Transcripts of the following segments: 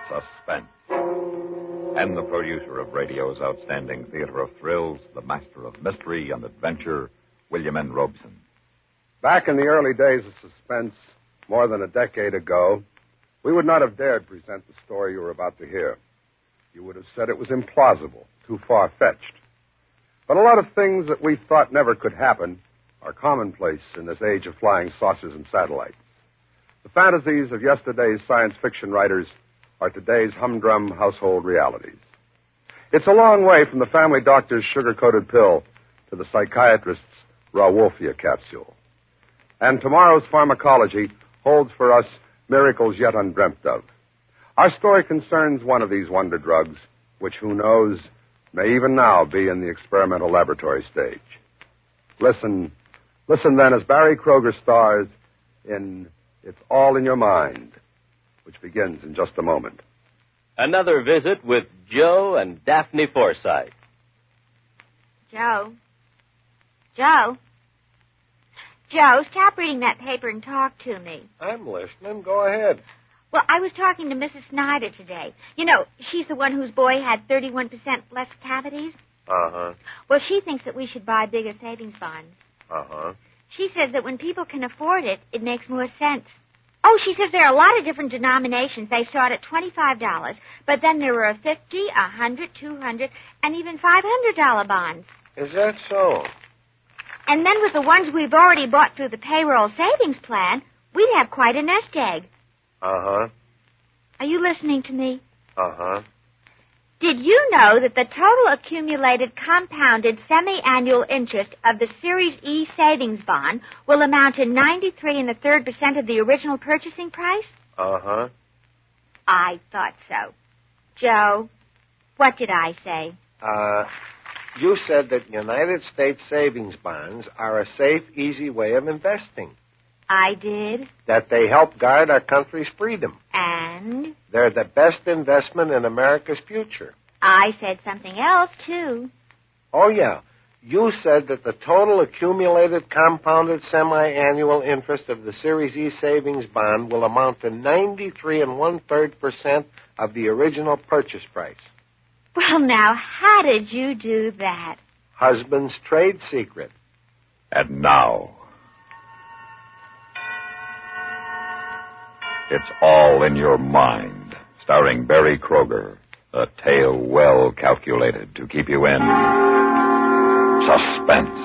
Suspense. And the producer of radio's outstanding theater of thrills, the master of mystery and adventure, William N. Robeson. Back in the early days of suspense, more than a decade ago, we would not have dared present the story you were about to hear. You would have said it was implausible, too far-fetched. But a lot of things that we thought never could happen are commonplace in this age of flying saucers and satellites. The fantasies of yesterday's science fiction writers are today's humdrum household realities. It's a long way from the family doctor's sugar-coated pill to the psychiatrist's Rauwolfia capsule. And tomorrow's pharmacology holds for us miracles yet undreamt of. Our story concerns one of these wonder drugs, which, who knows, may even now be in the experimental laboratory stage. Listen then as Barry Kroger stars in It's All in Your Mind, which begins in just a moment. Another visit with Joe and Daphne Forsythe. Joe, stop reading that paper and talk to me. I'm listening. Go ahead. Well, I was talking to Mrs. Snyder today. You know, she's the one whose boy had 31% less cavities. Uh-huh. Well, she thinks that we should buy bigger savings bonds. Uh-huh. She says that when people can afford it, it makes more sense. Oh, she says there are a lot of different denominations. They start at $25, but then there are $50, $100, $200, and even $500 bonds. Is that so? And then with the ones we've already bought through the payroll savings plan, we'd have quite a nest egg. Uh-huh. Are you listening to me? Uh-huh. Did you know that the total accumulated compounded semi-annual interest of the Series E savings bond will amount to 93 1/3% of the original purchasing price? Uh-huh. I thought so. Joe, what did I say? You said that United States savings bonds are a safe, easy way of investing. I did. That they help guard our country's freedom. And? They're the best investment in America's future. I said something else, too. Oh, yeah. You said that the total accumulated compounded semi-annual interest of the Series E savings bond will amount to 93 1/3% of the original purchase price. Well, now, how did you do that? Husband's trade secret. And now, It's All in Your Mind, starring Barry Kroger, a tale well calculated to keep you in suspense.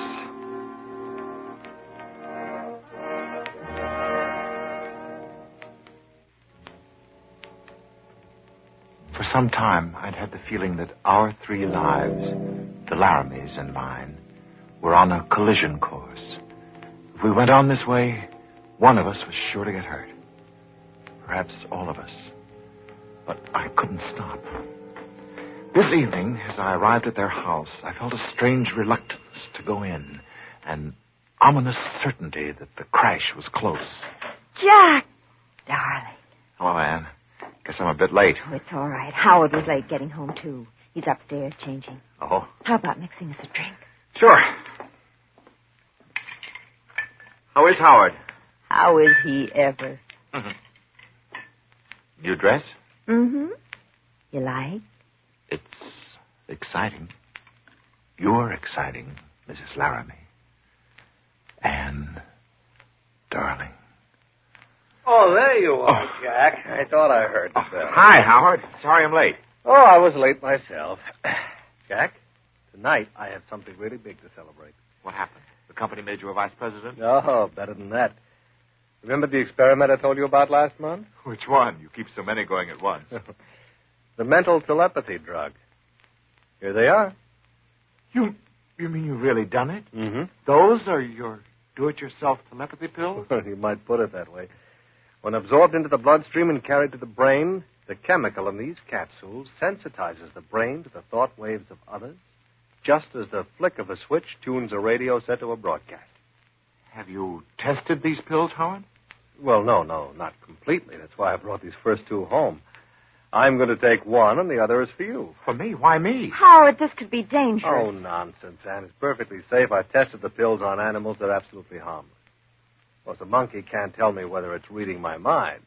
For some time, I'd had the feeling that our three lives, the Laramies and mine, were on a collision course. If we went on this way, one of us was sure to get hurt. Perhaps all of us. But I couldn't stop. This evening, as I arrived at their house, I felt a strange reluctance to go in, an ominous certainty that the crash was close. Jack! Darling. Hello, Anne. Guess I'm a bit late. Oh, it's all right. Howard was late getting home, too. He's upstairs changing. Oh? How about mixing us a drink? Sure. How is Howard? How is he ever? Mm-hmm. New dress? Mm-hmm. You like? It's exciting. You're exciting, Mrs. Laramie. Anne, darling. Oh, there you are, Jack. I thought I heard the bell. Hi, Howard. Sorry I'm late. Oh, I was late myself. Jack, tonight I have something really big to celebrate. What happened? The company made you a vice president? Oh, better than that. Remember the experiment I told you about last month? Which one? You keep so many going at once. The mental telepathy drug. Here they are. You mean you've really done it? Mm-hmm. Those are your do-it-yourself telepathy pills? You might put it that way. When absorbed into the bloodstream and carried to the brain, the chemical in these capsules sensitizes the brain to the thought waves of others, just as the flick of a switch tunes a radio set to a broadcast. Have you tested these pills, Howard? Well, no, not completely. That's why I brought these first two home. I'm going to take one, and the other is for you. For me? Why me? Howard, this could be dangerous. Oh, nonsense, Anne. It's perfectly safe. I tested the pills on animals. They're absolutely harmless. Of course, a monkey can't tell me whether it's reading my mind.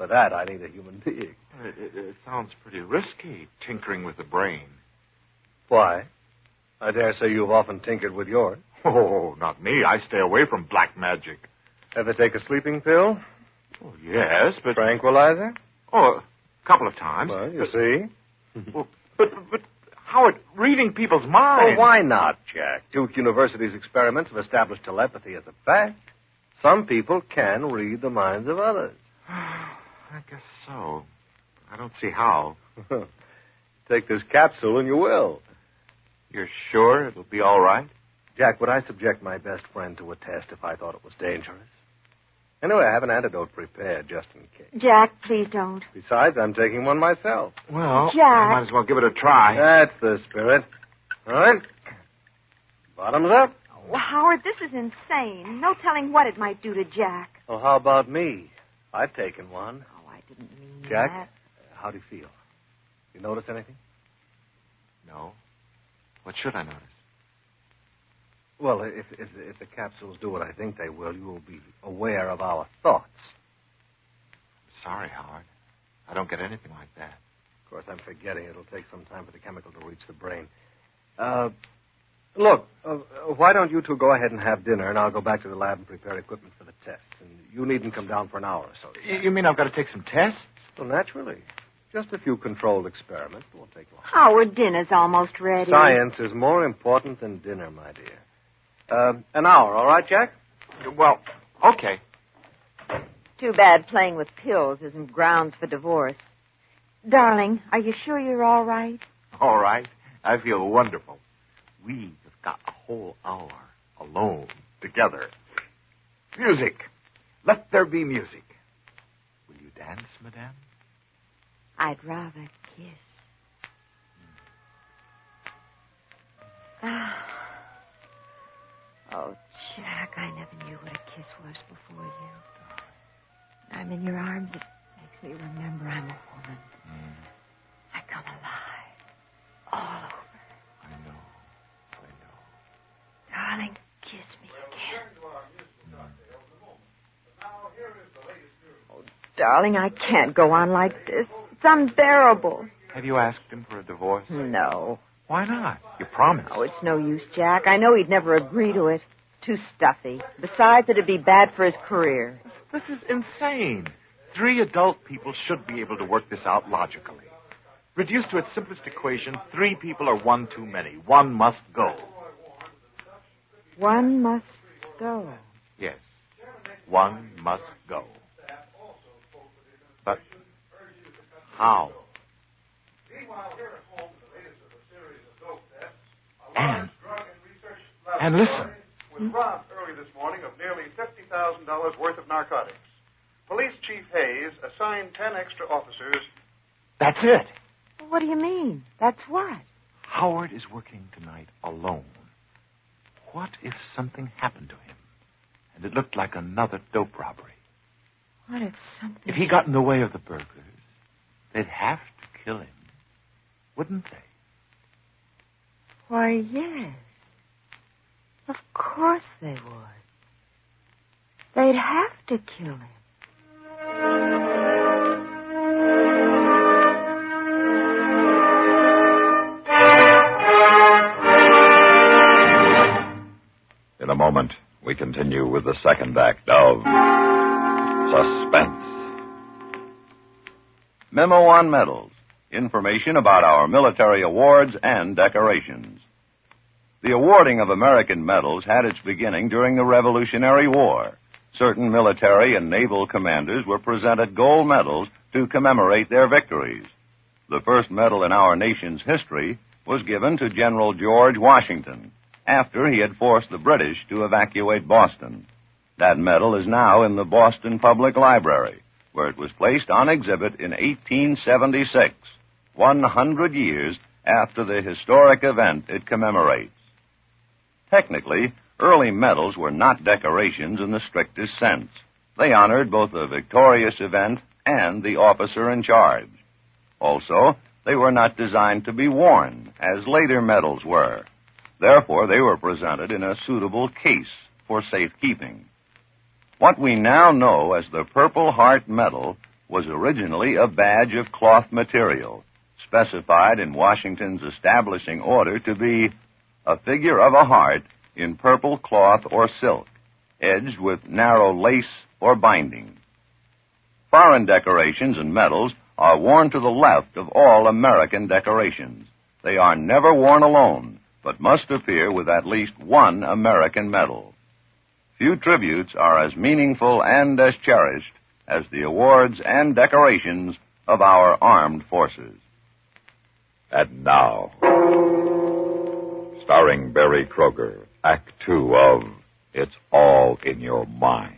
For that, I need a human being. It sounds pretty risky, tinkering with the brain. Why? I dare say you've often tinkered with yours. Oh, not me. I stay away from black magic. Ever take a sleeping pill? Oh, yes, but... Tranquilizer? Oh, a couple of times. Well, you see. Well, but Howard, reading people's minds... Well, why not, Jack? Duke University's experiments have established telepathy as a fact. Some people can read the minds of others. I guess so. I don't see how. Take this capsule and you will. You're sure it'll be all right? Jack, would I subject my best friend to a test if I thought it was dangerous? Anyway, I have an antidote prepared just in case. Jack, please don't. Besides, I'm taking one myself. Well, Jack. I might as well give it a try. That's the spirit. All right. Bottoms up. Oh, Howard, this is insane. No telling what it might do to Jack. Well, how about me? I've taken one. Oh, I didn't mean Jack, that. how do you feel? You notice anything? No. What should I notice? Well, if the capsules do what I think they will, you will be aware of our thoughts. Sorry, Howard. I don't get anything like that. Of course, I'm forgetting it'll take some time for the chemical to reach the brain. Look, why don't you two go ahead and have dinner, and I'll go back to the lab and prepare equipment for the tests. And you needn't come down for an hour or so. You mean I've got to take some tests? Well, naturally. Just a few controlled experiments. It won't take long. Howard, dinner's almost ready. Science is more important than dinner, my dear. An hour, all right, Jack? Well, okay. Too bad playing with pills isn't grounds for divorce. Darling, are you sure you're all right? All right. I feel wonderful. We've got a whole hour alone together. Music. Let there be music. Will you dance, madame? I'd rather kiss. Oh, Jack, I never knew what a kiss was before you. I'm in your arms. It makes me remember I'm a woman. I come alive. All over. I know. Darling, kiss me again. Oh, darling, I can't go on like this. It's unbearable. Have you asked him for a divorce? No. Why not? You promised. Oh, it's no use, Jack. I know he'd never agree to it. It's too stuffy. Besides, it'd be bad for his career. This is insane. 3 adult people should be able to work this out logically. Reduced to its simplest equation, 3 people are one too many. One must go. One must go. Yes. One must go. But how? And listen. Was robbed early this morning of nearly $50,000 worth of narcotics. Police Chief Hayes assigned 10 extra officers. That's it. What do you mean? That's what? Howard is working tonight alone. What if something happened to him and it looked like another dope robbery? What if something... If he got in the way of the burglars, they'd have to kill him, wouldn't they? Why, yes. Of course they would. They'd have to kill him. In a moment, we continue with the second act of Suspense. Memo on medals. Information about our military awards and decorations. The awarding of American medals had its beginning during the Revolutionary War. Certain military and naval commanders were presented gold medals to commemorate their victories. The first medal in our nation's history was given to General George Washington after he had forced the British to evacuate Boston. That medal is now in the Boston Public Library, where it was placed on exhibit in 1876, 100 years after the historic event it commemorates. Technically, early medals were not decorations in the strictest sense. They honored both the victorious event and the officer in charge. Also, they were not designed to be worn, as later medals were. Therefore, they were presented in a suitable case for safekeeping. What we now know as the Purple Heart Medal was originally a badge of cloth material, specified in Washington's establishing order to be a figure of a heart in purple cloth or silk, edged with narrow lace or binding. Foreign decorations and medals are worn to the left of all American decorations. They are never worn alone, but must appear with at least one American medal. Few tributes are as meaningful and as cherished as the awards and decorations of our armed forces. And now, starring Barry Kroger, Act Two of It's All in Your Mind.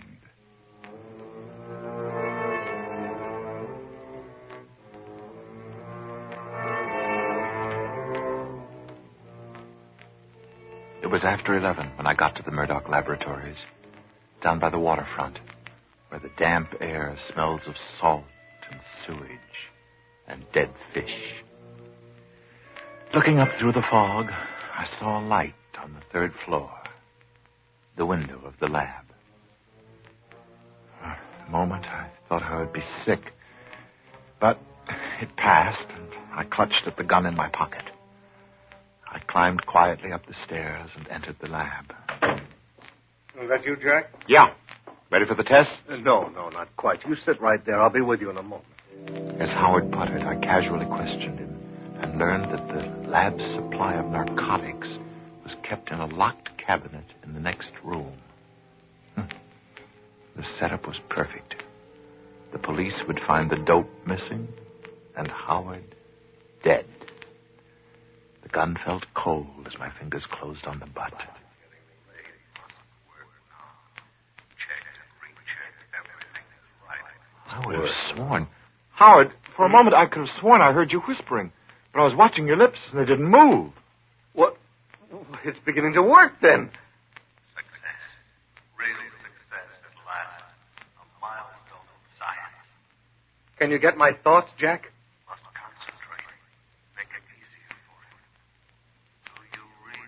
It was after 11 when I got to the Murdoch Laboratories, down by the waterfront, where the damp air smells of salt and sewage and dead fish. Looking up through the fog, I saw a light on the third floor, the window of the lab. For a moment, I thought I would be sick, but it passed, and I clutched at the gun in my pocket. I climbed quietly up the stairs and entered the lab. Is that you, Jack? Yeah. Ready for the test? No, not quite. You sit right there. I'll be with you in a moment. As Howard put it, I casually questioned him and learned that the lab's supply of narcotics was kept in a locked cabinet in the next room. The setup was perfect. The police would find the dope missing and Howard dead. The gun felt cold as my fingers closed on the butt. I would have sworn. Howard, for a moment I could have sworn I heard you whispering, but I was watching your lips and they didn't move. What? It's beginning to work then. Success. Real success at last. A milestone of science. Can you get my thoughts, Jack? Must concentrate. Make it easier for him. Do you read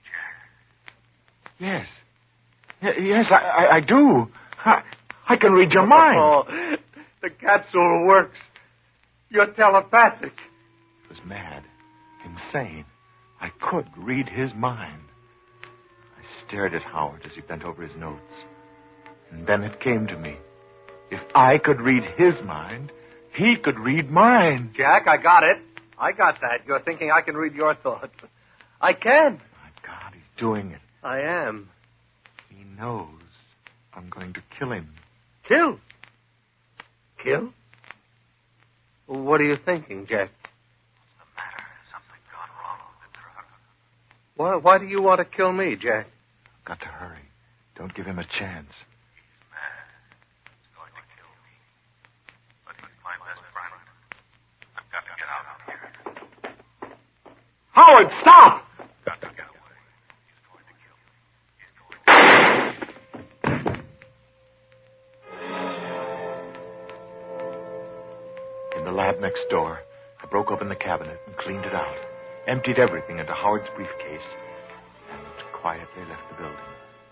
me, Jack? Yes. Yes, I do. I can read your mind. Oh, the capsule works. You're telepathic. It was mad, insane. I could read his mind. I stared at Howard as he bent over his notes. And then it came to me. If I could read his mind, he could read mine. Jack, I got it. I got that. You're thinking I can read your thoughts. I can. My God, he's doing it. I am. He knows I'm going to kill him. Kill? Kill? What are you thinking, Jack? What's the matter? Has something gone wrong with the drug? Why do you want to kill me, Jack? Got to hurry. Don't give him a chance. He's mad. He's going to kill me. But he's my best friend. I've got to get out of here. Howard, stop! Got to get away. He's going to kill me. He's going to kill me. In the lab next door, I broke open the cabinet and cleaned it out, emptied everything into Howard's briefcase, and quietly left the building.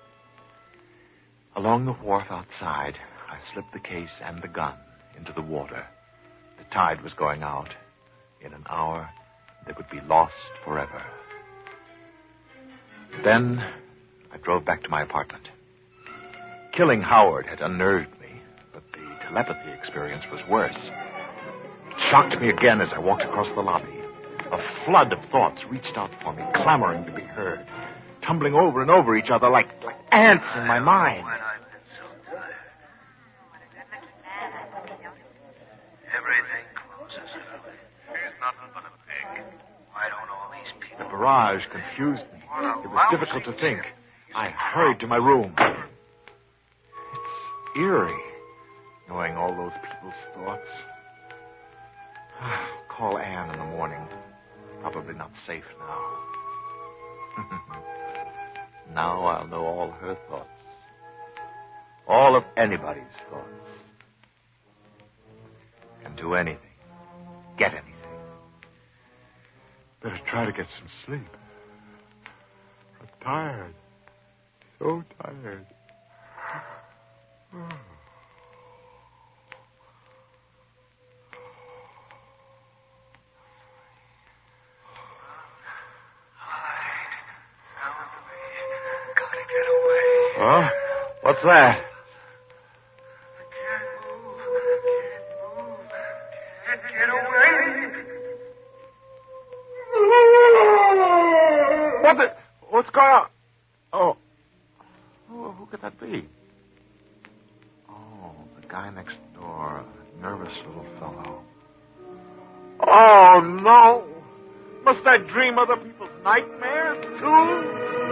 Along the wharf outside, I slipped the case and the gun into the water. The tide was going out. In an hour, they would be lost forever. Then, I drove back to my apartment. Killing Howard had unnerved me, but the telepathy experience was worse. It shocked me again as I walked across the lobby. A flood of thoughts reached out for me, clamoring to be heard, tumbling over and over each other like ants in my mind. When I've been so tired. Everything closes early. He's nothing but a pig. Why don't all these people... The barrage confused me. It was difficult to think. I hurried to my room. It's eerie, knowing all those people's thoughts. Call Anne in the morning. Probably not safe now. Now I'll know all her thoughts. All of anybody's thoughts. Can do anything. Get anything. Better try to get some sleep. I'm tired. So tired. that? Get away. What's going on? Oh, who could that be? Oh, the guy next door, a nervous little fellow. Oh, no. Must I dream other people's nightmares, too?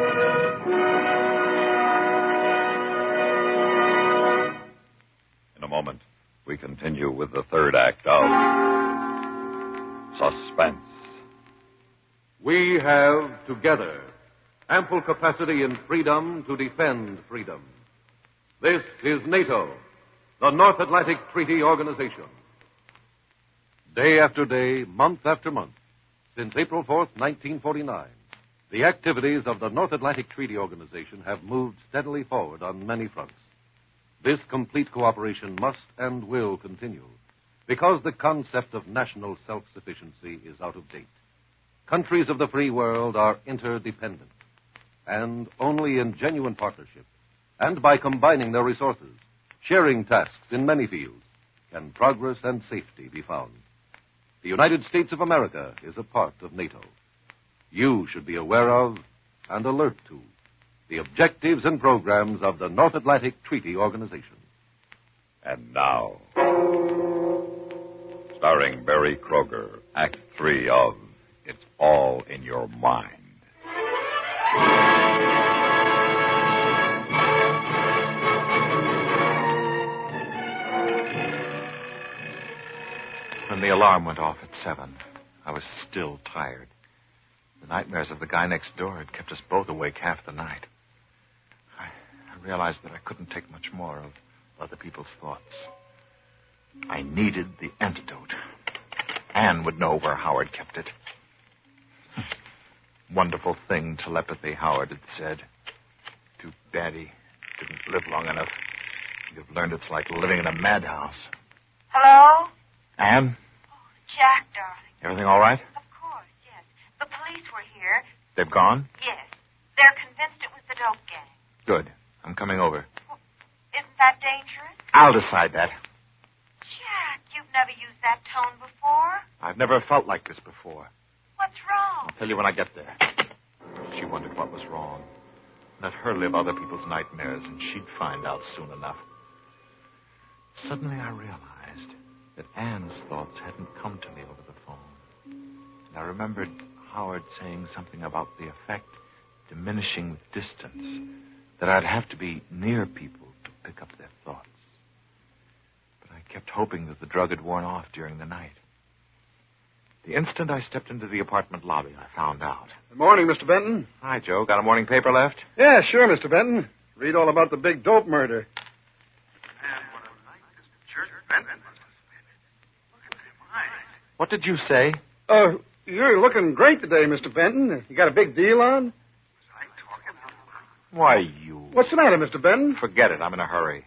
In a moment, we continue with the third act of Suspense. We have, together, ample capacity and freedom to defend freedom. This is NATO, the North Atlantic Treaty Organization. Day after day, month after month, since April 4th, 1949, the activities of the North Atlantic Treaty Organization have moved steadily forward on many fronts. This complete cooperation must and will continue because the concept of national self-sufficiency is out of date. Countries of the free world are interdependent, and only in genuine partnership and by combining their resources, sharing tasks in many fields, can progress and safety be found. The United States of America is a part of NATO. You should be aware of and alert to the objectives and programs of the North Atlantic Treaty Organization. And now, starring Barry Kroger, Act 3 of It's All in Your Mind. When the alarm went off at 7, I was still tired. The nightmares of the guy next door had kept us both awake half the night. I realized that I couldn't take much more of other people's thoughts. I needed the antidote. Anne would know where Howard kept it. Wonderful thing, telepathy, Howard had said. Too bad he didn't live long enough. He'd have learned it's like living in a madhouse. Hello? Anne? Oh, Jack, darling. Everything all right? Of course, yes. The police were here. They've gone? Yes. They're convinced it was the dope gang. Good. I'm coming over. Well, isn't that dangerous? I'll decide that. Jack, you've never used that tone before. I've never felt like this before. What's wrong? I'll tell you when I get there. She wondered what was wrong. Let her live other people's nightmares, and she'd find out soon enough. Suddenly I realized that Anne's thoughts hadn't come to me over the phone. And I remembered Howard saying something about the effect diminishing with distance, that I'd have to be near people to pick up their thoughts. But I kept hoping that the drug had worn off during the night. The instant I stepped into the apartment lobby, I found out. Good morning, Mr. Benton. Hi, Joe. Got a morning paper left? Yeah, sure, Mr. Benton. Read all about the big dope murder. Man, what a night this church Benton must have been. Look at them eyes. What did you say? You're looking great today, Mr. Benton. You got a big deal on? Was I talking out loud? Why, you... What's the matter, Mr. Benton? Forget it. I'm in a hurry.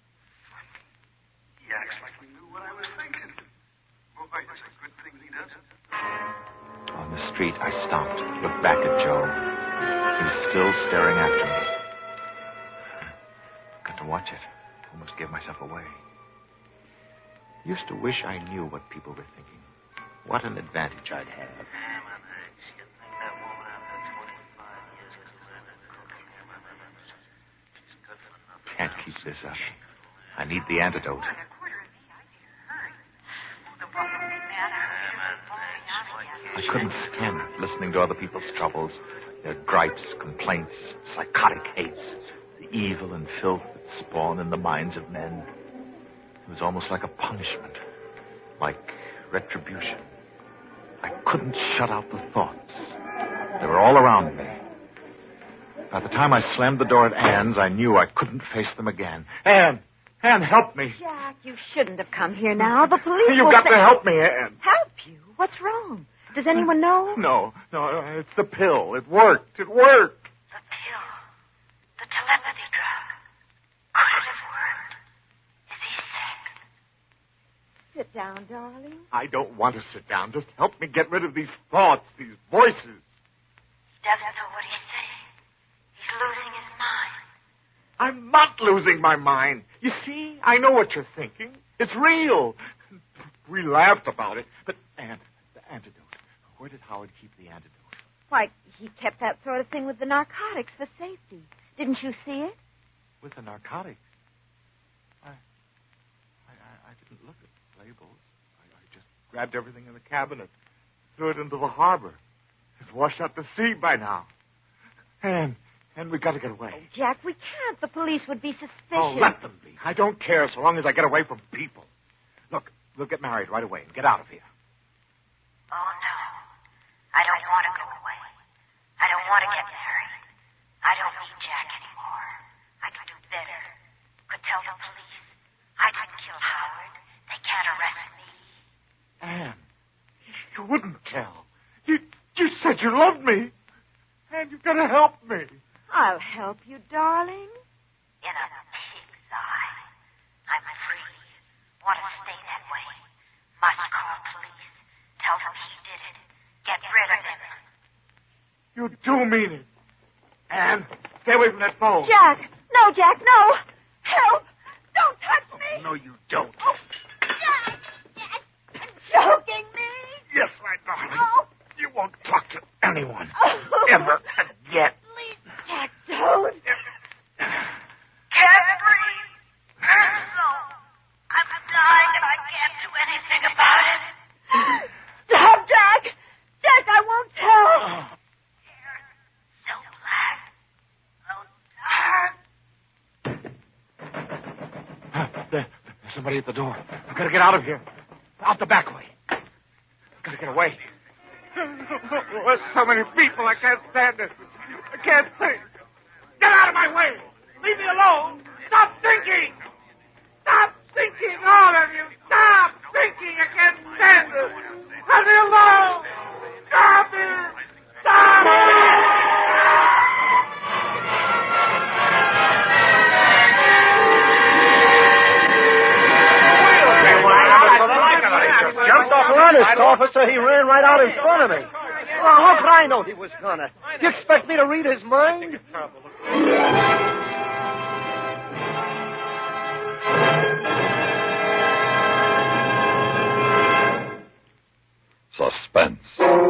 He acts like he knew what I was thinking. Boy, that's a good thing he doesn't. On the street, I stopped, looked back at Joe. He was still staring after me. Got to watch it. Almost gave myself away. Used to wish I knew what people were thinking. What an advantage I'd have. Can't keep this up. I need the antidote. I couldn't stand it, listening to other people's troubles, their gripes, complaints, psychotic hates, the evil and filth that spawn in the minds of men. It was almost like a punishment, like retribution. I couldn't shut out the thoughts. They were all around me. By the time I slammed the door at Anne's, I knew I couldn't face them again. Anne, help me. Jack, you shouldn't have come here now. The police You've will got say... to help me, Anne. Help you? What's wrong? Does anyone know? No, it's the pill. It worked. The pill. The telepathy drug. Could it have worked? Is he sick? Sit down, darling. I don't want to sit down. Just help me get rid of these thoughts, these voices. He doesn't know what he's saying. He's losing his mind. I'm not losing my mind. You see, I know what you're thinking. It's real. We laughed about it. But, Anne, the antidote. Where did Howard keep the antidote? Why, he kept that sort of thing with the narcotics for safety. Didn't you see it? With the narcotics? I didn't look at the labels. I just grabbed everything in the cabinet, threw it into the harbor. It's washed out to sea by now. And we got to get away. Oh, Jack, we can't. The police would be suspicious. Oh, let them be. I don't care so long as I get away from people. Look, we'll get married right away and get out of here. Oh, no. I don't want to go away. I don't want to get married. I don't need Jack anymore. I can do better. Could tell the police. I didn't kill Howard. They can't arrest me. Anne, you wouldn't tell. You said you loved me. And you've got to help me. I'll help you, darling. In a pig's eye. I'm free. Want to stay that way. Must call police. Tell them he did it. Get rid of him. You do mean it. Anne, stay away from that phone. Jack! No, Jack, no! Help! Don't touch me! No, you don't. Oh, Jack! Jack! Choking me! Yes, my darling. Oh. You won't talk to anyone. Oh. Ever again. Please, Jack, don't. Can't breathe. So, I'm dying and I can't do anything about it. Stop, Jack! Jack, I won't tell. Hair so black, so dark. There's somebody at the door. I've got to get out of here. Out the back way. I've got to get away. There's so many people. I can't stand this. I can't think. Get out of my way. Leave me alone. Stop thinking. Stop thinking, all of you. Stop thinking. I can't stand this. Leave me alone. Stop it. Stop it. Jumped off an honest officer. He ran right out in front of me. Well, how could I know he was gonna? You expect me to read his mind? Suspense,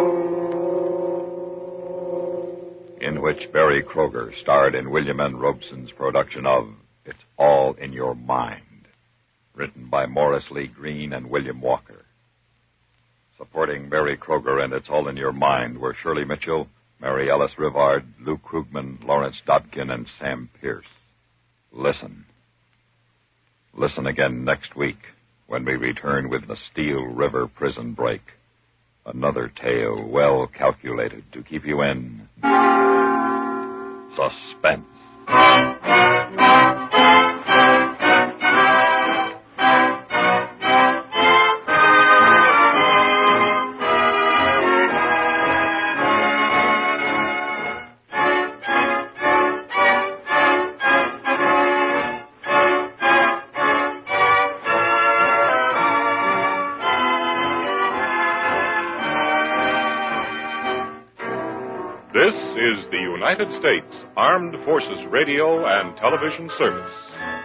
in which Barry Kroger starred in William N. Robeson's production of It's All in Your Mind, written by Morris Lee Green and William Walker. Supporting Barry Kroger and It's All in Your Mind were Shirley Mitchell, Mary Ellis Rivard, Lou Krugman, Lawrence Dobkin, and Sam Pierce. Listen. Listen again next week when we return with the Steel River Prison Break. Another tale well calculated to keep you in suspense. This is the United States Armed Forces Radio and Television Service.